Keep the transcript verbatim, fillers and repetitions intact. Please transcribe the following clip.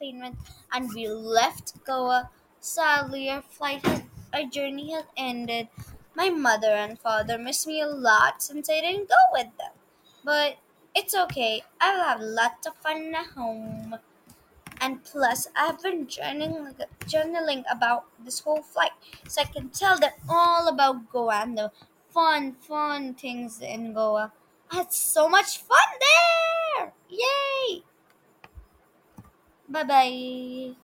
payment and we left Goa. Sadly, our flight had, our journey had ended. My mother and father miss me a lot since I didn't go with them. But it's okay. I'll have lots of fun at home. And plus, I've been journaling, journaling about this whole flight, so I can tell them all about Goa and the fun, fun things in Goa. I had so much fun there! Yay! Bye bye.